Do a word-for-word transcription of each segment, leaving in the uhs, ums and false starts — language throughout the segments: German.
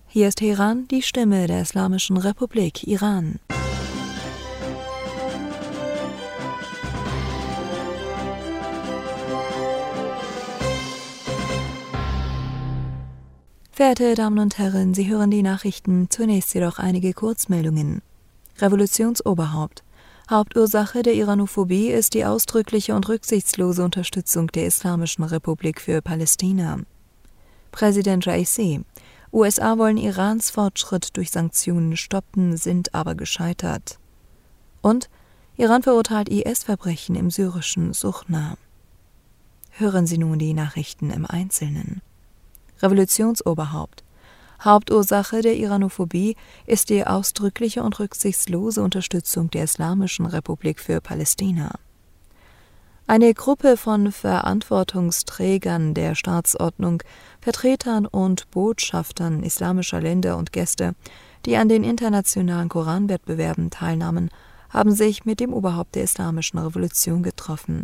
Hier ist Teheran, die Stimme der Islamischen Republik Iran. Verehrte Damen und Herren, Sie hören die Nachrichten, zunächst jedoch einige Kurzmeldungen. Revolutionsoberhaupt. Hauptursache der Iranophobie ist die ausdrückliche und rücksichtslose Unterstützung der Islamischen Republik für Palästina. Präsident Raisi. U S A wollen Irans Fortschritt durch Sanktionen stoppen, sind aber gescheitert. Und Iran verurteilt I S-Verbrechen im syrischen Suchna. Hören Sie nun die Nachrichten im Einzelnen. Revolutionsoberhaupt. Hauptursache der Iranophobie ist die ausdrückliche und rücksichtslose Unterstützung der Islamischen Republik für Palästina. Eine Gruppe von Verantwortungsträgern der Staatsordnung, Vertretern und Botschaftern islamischer Länder und Gäste, die an den internationalen Koranwettbewerben teilnahmen, haben sich mit dem Oberhaupt der Islamischen Revolution getroffen.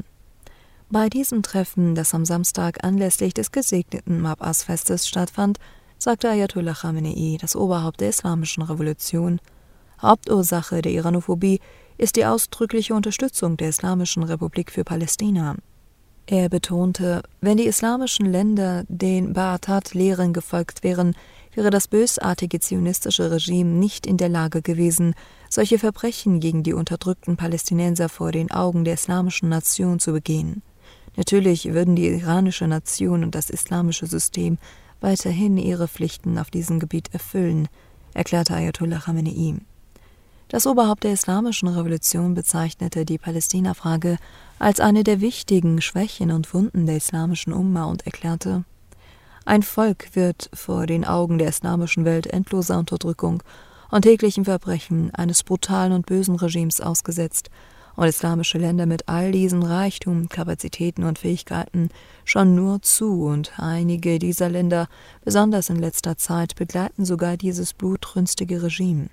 Bei diesem Treffen, das am Samstag anlässlich des gesegneten Mab'as-Festes stattfand, sagte Ayatollah Khamenei, das Oberhaupt der Islamischen Revolution, Hauptursache der Iranophobie ist die ausdrückliche Unterstützung der Islamischen Republik für Palästina. Er betonte, wenn die islamischen Länder den Ba'athat-Lehren gefolgt wären, wäre das bösartige zionistische Regime nicht in der Lage gewesen, solche Verbrechen gegen die unterdrückten Palästinenser vor den Augen der islamischen Nation zu begehen. Natürlich würden die iranische Nation und das islamische System weiterhin ihre Pflichten auf diesem Gebiet erfüllen, erklärte Ayatollah Khamenei. Das Oberhaupt der Islamischen Revolution bezeichnete die Palästina-Frage als eine der wichtigen Schwächen und Wunden der islamischen Umma und erklärte: Ein Volk wird vor den Augen der islamischen Welt endloser Unterdrückung und täglichen Verbrechen eines brutalen und bösen Regimes ausgesetzt, und islamische Länder mit all diesen Reichtum, Kapazitäten und Fähigkeiten schauen nur zu, und einige dieser Länder, besonders in letzter Zeit, begleiten sogar dieses blutrünstige Regime.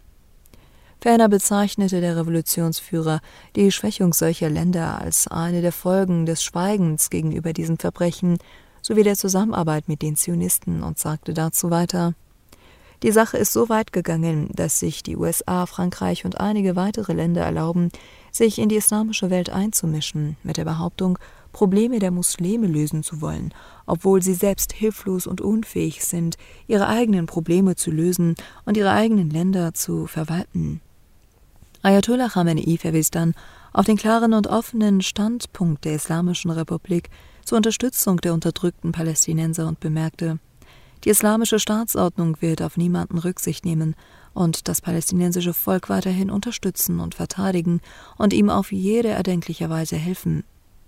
Ferner bezeichnete der Revolutionsführer die Schwächung solcher Länder als eine der Folgen des Schweigens gegenüber diesen Verbrechen sowie der Zusammenarbeit mit den Zionisten und sagte dazu weiter: Die Sache ist so weit gegangen, dass sich die U S A, Frankreich und einige weitere Länder erlauben, sich in die islamische Welt einzumischen, mit der Behauptung, Probleme der Muslime lösen zu wollen, obwohl sie selbst hilflos und unfähig sind, ihre eigenen Probleme zu lösen und ihre eigenen Länder zu verwalten. Ayatollah Khamenei verwies dann auf den klaren und offenen Standpunkt der Islamischen Republik zur Unterstützung der unterdrückten Palästinenser und bemerkte: Die islamische Staatsordnung wird auf niemanden Rücksicht nehmen und das palästinensische Volk weiterhin unterstützen und verteidigen und ihm auf jede erdenkliche Weise helfen.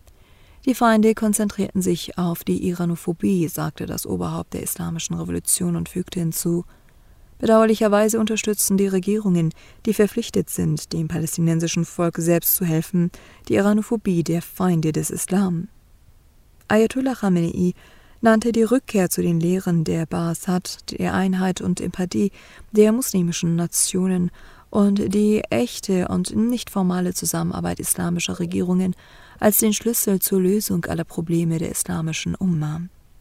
Die Feinde konzentrierten sich auf die Iranophobie, sagte das Oberhaupt der Islamischen Revolution und fügte hinzu: Bedauerlicherweise unterstützen die Regierungen, die verpflichtet sind, dem palästinensischen Volk selbst zu helfen, die Iranophobie der Feinde des Islam. Ayatollah Khamenei nannte die Rückkehr zu den Lehren der Ba'athat, der Einheit und Empathie der muslimischen Nationen und die echte und nicht formale Zusammenarbeit islamischer Regierungen als den Schlüssel zur Lösung aller Probleme der islamischen Umma.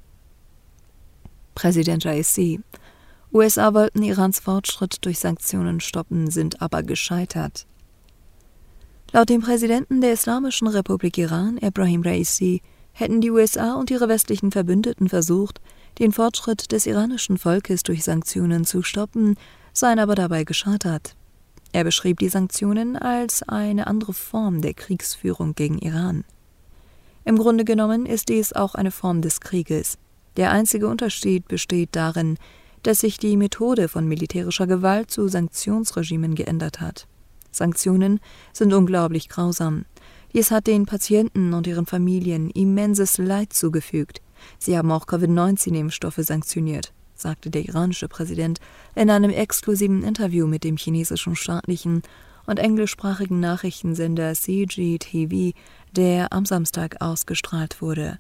Präsident Raisi: U S A wollten Irans Fortschritt durch Sanktionen stoppen, sind aber gescheitert. Laut dem Präsidenten der Islamischen Republik Iran, Ebrahim Raisi, hätten die U S A und ihre westlichen Verbündeten versucht, den Fortschritt des iranischen Volkes durch Sanktionen zu stoppen, seien aber dabei gescheitert. Er beschrieb die Sanktionen als eine andere Form der Kriegsführung gegen Iran. Im Grunde genommen ist dies auch eine Form des Krieges. Der einzige Unterschied besteht darin, dass sich die Methode von militärischer Gewalt zu Sanktionsregimen geändert hat. Sanktionen sind unglaublich grausam. Dies hat den Patienten und ihren Familien immenses Leid zugefügt. Sie haben auch Covid neunzehn Impfstoffe sanktioniert, sagte der iranische Präsident in einem exklusiven Interview mit dem chinesischen staatlichen und englischsprachigen Nachrichtensender C G T V, der am Samstag ausgestrahlt wurde.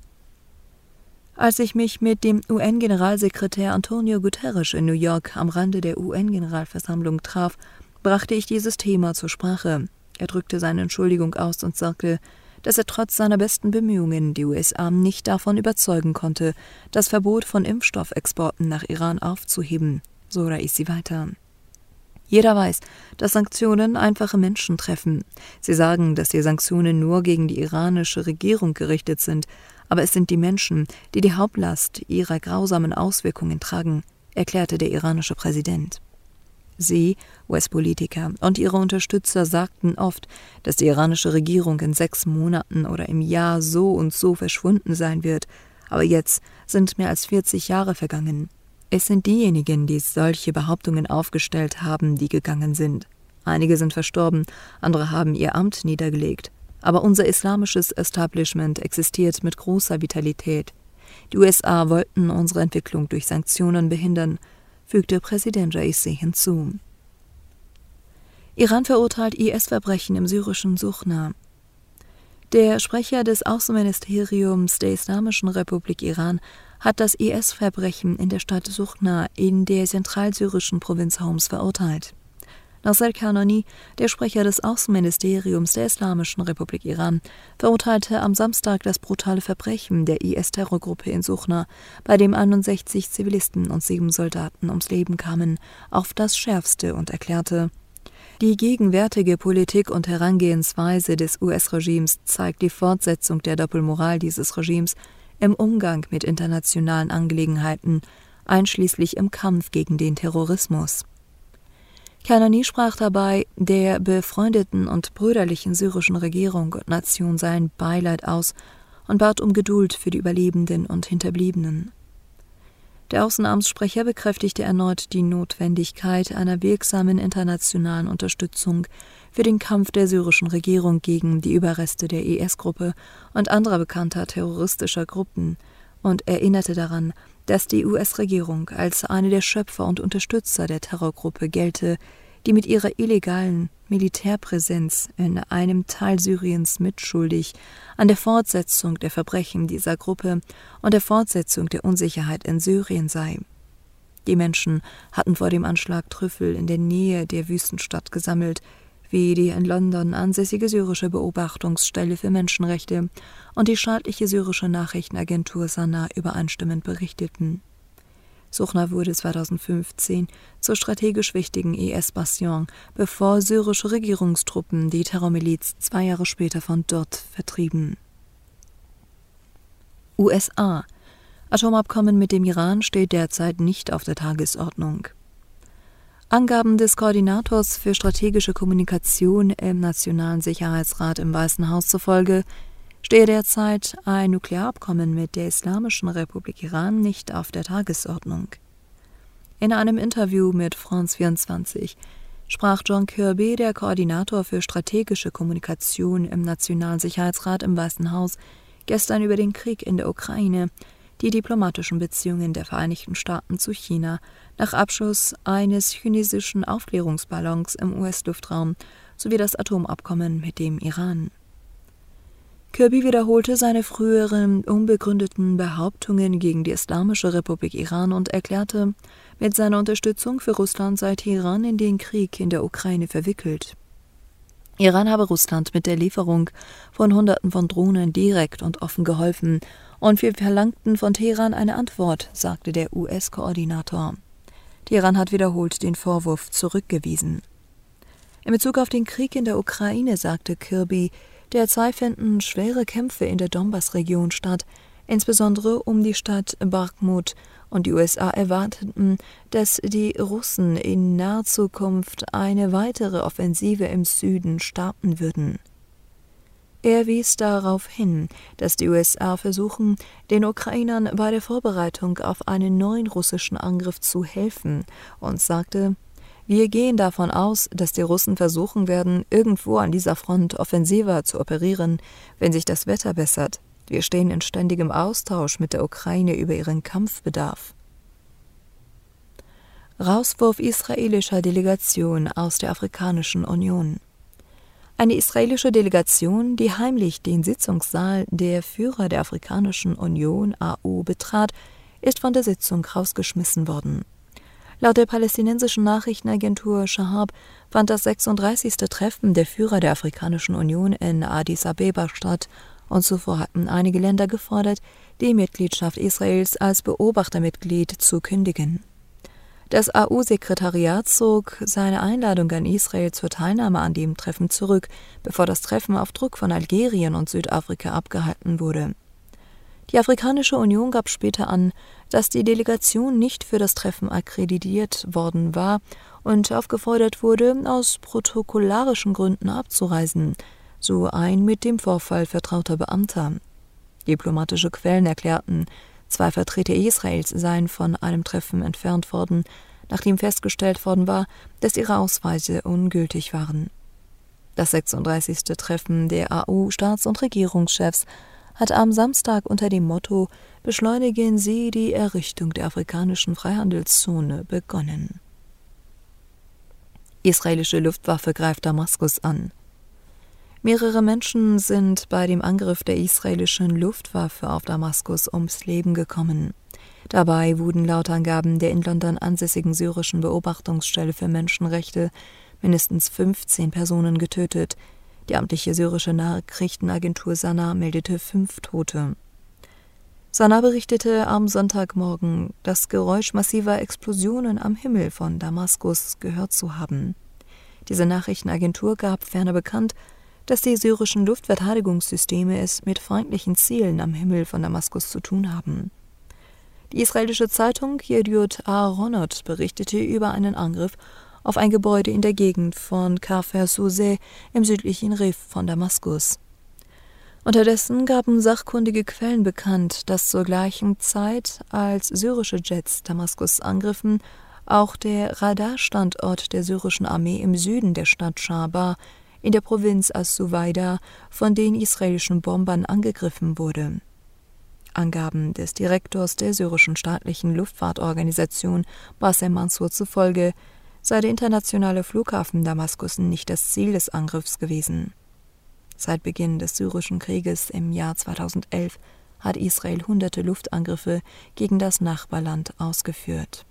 Als ich mich mit dem U N-Generalsekretär Antonio Guterres in New York am Rande der U N-Generalversammlung traf, brachte ich dieses Thema zur Sprache. Er drückte seine Entschuldigung aus und sagte, dass er trotz seiner besten Bemühungen die U S A nicht davon überzeugen konnte, das Verbot von Impfstoffexporten nach Iran aufzuheben. so Raisi weiter. Jeder weiß, dass Sanktionen einfache Menschen treffen. Sie sagen, dass die Sanktionen nur gegen die iranische Regierung gerichtet sind, aber es sind die Menschen, die die Hauptlast ihrer grausamen Auswirkungen tragen, erklärte der iranische Präsident. Sie, U S-Politiker und ihre Unterstützer sagten oft, dass die iranische Regierung in sechs Monaten oder im Jahr so und so verschwunden sein wird, aber jetzt sind mehr als vierzig Jahre vergangen. Es sind diejenigen, die solche Behauptungen aufgestellt haben, die gegangen sind. Einige sind verstorben, andere haben ihr Amt niedergelegt. Aber unser islamisches Establishment existiert mit großer Vitalität. Die U S A wollten unsere Entwicklung durch Sanktionen behindern, fügte Präsident Raisi hinzu. Iran verurteilt I S-Verbrechen im syrischen Suchna. Der Sprecher des Außenministeriums der Islamischen Republik Iran hat das I S-Verbrechen in der Stadt Suchna in der zentralsyrischen Provinz Homs verurteilt. Nasser Kanani, der Sprecher des Außenministeriums der Islamischen Republik Iran, verurteilte am Samstag das brutale Verbrechen der I S-Terrorgruppe in Suchna, bei dem einundsechzig Zivilisten und sieben Soldaten ums Leben kamen, auf das Schärfste und erklärte: Die gegenwärtige Politik und Herangehensweise des U S-Regimes zeigt die Fortsetzung der Doppelmoral dieses Regimes im Umgang mit internationalen Angelegenheiten, einschließlich im Kampf gegen den Terrorismus. Kanani sprach dabei der befreundeten und brüderlichen syrischen Regierung und Nation sein Beileid aus und bat um Geduld für die Überlebenden und Hinterbliebenen. Der Außenamtssprecher bekräftigte erneut die Notwendigkeit einer wirksamen internationalen Unterstützung für den Kampf der syrischen Regierung gegen die Überreste der I S-Gruppe und anderer bekannter terroristischer Gruppen und erinnerte daran, dass die U S-Regierung als eine der Schöpfer und Unterstützer der Terrorgruppe gelte, die mit ihrer illegalen Militärpräsenz in einem Teil Syriens mitschuldig an der Fortsetzung der Verbrechen dieser Gruppe und der Fortsetzung der Unsicherheit in Syrien sei. Die Menschen hatten vor dem Anschlag Trüffel in der Nähe der Wüstenstadt gesammelt, wie die in London ansässige syrische Beobachtungsstelle für Menschenrechte und die staatliche syrische Nachrichtenagentur Sana übereinstimmend berichteten. Suchna wurde zweitausendfünfzehn zur strategisch wichtigen I S-Bastion, bevor syrische Regierungstruppen die Terrormiliz zwei Jahre später von dort vertrieben. U S A: Atomabkommen mit dem Iran steht derzeit nicht auf der Tagesordnung. Angaben des Koordinators für strategische Kommunikation im Nationalen Sicherheitsrat im Weißen Haus zufolge stehe derzeit ein Nuklearabkommen mit der Islamischen Republik Iran nicht auf der Tagesordnung. In einem Interview mit France vierundzwanzig sprach John Kirby, der Koordinator für strategische Kommunikation im Nationalen Sicherheitsrat im Weißen Haus, gestern über den Krieg in der Ukraine, die diplomatischen Beziehungen der Vereinigten Staaten zu China nach Abschuss eines chinesischen Aufklärungsballons im U S-Luftraum sowie das Atomabkommen mit dem Iran. Kirby wiederholte seine früheren unbegründeten Behauptungen gegen die Islamische Republik Iran und erklärte, mit seiner Unterstützung für Russland sei Teheran in den Krieg in der Ukraine verwickelt. Iran habe Russland mit der Lieferung von Hunderten von Drohnen direkt und offen geholfen und wir verlangten von Teheran eine Antwort, sagte der U S-Koordinator. Teheran hat wiederholt den Vorwurf zurückgewiesen. In Bezug auf den Krieg in der Ukraine sagte Kirby, derzeit finden schwere Kämpfe in der Donbass-Region statt, insbesondere um die Stadt Bakhmut, und die U S A erwarteten, dass die Russen in naher Zukunft eine weitere Offensive im Süden starten würden. Er wies darauf hin, dass die U S A versuchen, den Ukrainern bei der Vorbereitung auf einen neuen russischen Angriff zu helfen und sagte: Wir gehen davon aus, dass die Russen versuchen werden, irgendwo an dieser Front offensiver zu operieren, wenn sich das Wetter bessert. Wir stehen in ständigem Austausch mit der Ukraine über ihren Kampfbedarf. Rauswurf israelischer Delegation aus der Afrikanischen Union. Eine israelische Delegation, die heimlich den Sitzungssaal der Führer der Afrikanischen Union A U betrat, ist von der Sitzung rausgeschmissen worden. Laut der palästinensischen Nachrichtenagentur Shahab fand das sechsunddreißigste Treffen der Führer der Afrikanischen Union in Addis Abeba statt und zuvor hatten einige Länder gefordert, die Mitgliedschaft Israels als Beobachtermitglied zu kündigen. Das A U-Sekretariat zog seine Einladung an Israel zur Teilnahme an dem Treffen zurück, bevor das Treffen auf Druck von Algerien und Südafrika abgehalten wurde. Die Afrikanische Union gab später an, dass die Delegation nicht für das Treffen akkreditiert worden war und aufgefordert wurde, aus protokollarischen Gründen abzureisen, so ein mit dem Vorfall vertrauter Beamter. Diplomatische Quellen erklärten, zwei Vertreter Israels seien von einem Treffen entfernt worden, nachdem festgestellt worden war, dass ihre Ausweise ungültig waren. Das sechsunddreißigste Treffen der A U-Staats- und Regierungschefs hat am Samstag unter dem Motto »Beschleunigen Sie die Errichtung der afrikanischen Freihandelszone« begonnen. Israelische Luftwaffe greift Damaskus an. Mehrere Menschen sind bei dem Angriff der israelischen Luftwaffe auf Damaskus ums Leben gekommen. Dabei wurden laut Angaben der in London ansässigen syrischen Beobachtungsstelle für Menschenrechte mindestens fünfzehn Personen getötet. Die amtliche syrische Nachrichtenagentur Sana meldete fünf Tote. Sana berichtete am Sonntagmorgen, das Geräusch massiver Explosionen am Himmel von Damaskus gehört zu haben. Diese Nachrichtenagentur gab ferner bekannt, dass die syrischen Luftverteidigungssysteme es mit feindlichen Zielen am Himmel von Damaskus zu tun haben. Die israelische Zeitung Yediot Aharonot berichtete über einen Angriff auf ein Gebäude in der Gegend von Kafr Souseh im südlichen Rif von Damaskus. Unterdessen gaben sachkundige Quellen bekannt, dass zur gleichen Zeit, als syrische Jets Damaskus angriffen, auch der Radarstandort der syrischen Armee im Süden der Stadt Shaba in der Provinz As-Suwaida von den israelischen Bombern angegriffen wurde. Angaben des Direktors der syrischen staatlichen Luftfahrtorganisation Bassem Mansour zufolge sei der internationale Flughafen Damaskus nicht das Ziel des Angriffs gewesen. Seit Beginn des syrischen Krieges im Jahr zweitausendelf hat Israel hunderte Luftangriffe gegen das Nachbarland ausgeführt.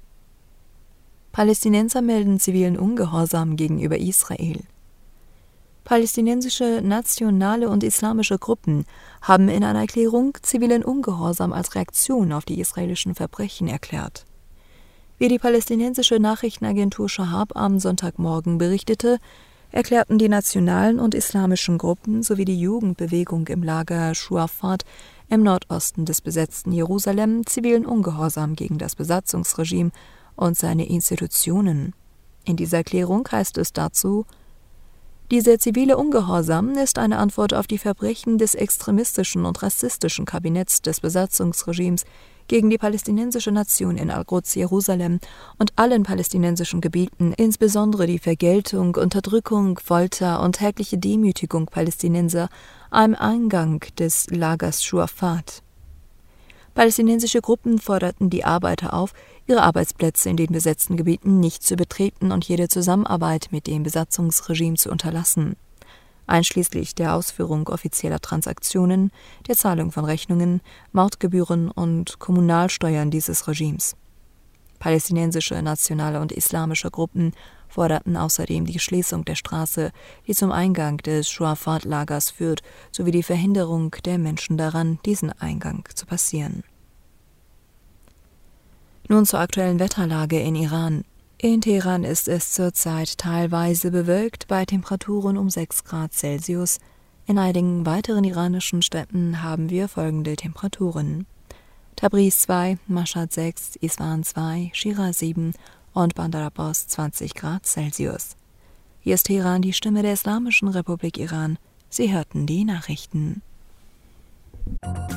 Palästinenser melden zivilen Ungehorsam gegenüber Israel. Palästinensische nationale und islamische Gruppen haben in einer Erklärung zivilen Ungehorsam als Reaktion auf die israelischen Verbrechen erklärt. Wie die palästinensische Nachrichtenagentur Shahab am Sonntagmorgen berichtete, erklärten die nationalen und islamischen Gruppen sowie die Jugendbewegung im Lager Shuafat im Nordosten des besetzten Jerusalem zivilen Ungehorsam gegen das Besatzungsregime und seine Institutionen. In dieser Erklärung heißt es dazu: Dieser zivile Ungehorsam ist eine Antwort auf die Verbrechen des extremistischen und rassistischen Kabinetts des Besatzungsregimes gegen die palästinensische Nation in Al-Quds, Jerusalem und allen palästinensischen Gebieten, insbesondere die Vergeltung, Unterdrückung, Folter und tägliche Demütigung Palästinenser am Eingang des Lagers Shuafat. Palästinensische Gruppen forderten die Arbeiter auf, ihre Arbeitsplätze in den besetzten Gebieten nicht zu betreten und jede Zusammenarbeit mit dem Besatzungsregime zu unterlassen, einschließlich der Ausführung offizieller Transaktionen, der Zahlung von Rechnungen, Mautgebühren und Kommunalsteuern dieses Regimes. Palästinensische, nationale und islamische Gruppen forderten außerdem die Schließung der Straße, die zum Eingang des Shuafat-Lagers führt, sowie die Verhinderung der Menschen daran, diesen Eingang zu passieren. Nun zur aktuellen Wetterlage in Iran. In Teheran ist es zurzeit teilweise bewölkt bei Temperaturen um sechs Grad Celsius. In einigen weiteren iranischen Städten haben wir folgende Temperaturen: Tabriz zwei, Mashhad sechs, Isfahan zwei, Shiraz sieben und Bandar Abbas zwanzig Grad Celsius. Hier ist Teheran, die Stimme der Islamischen Republik Iran. Sie hörten die Nachrichten.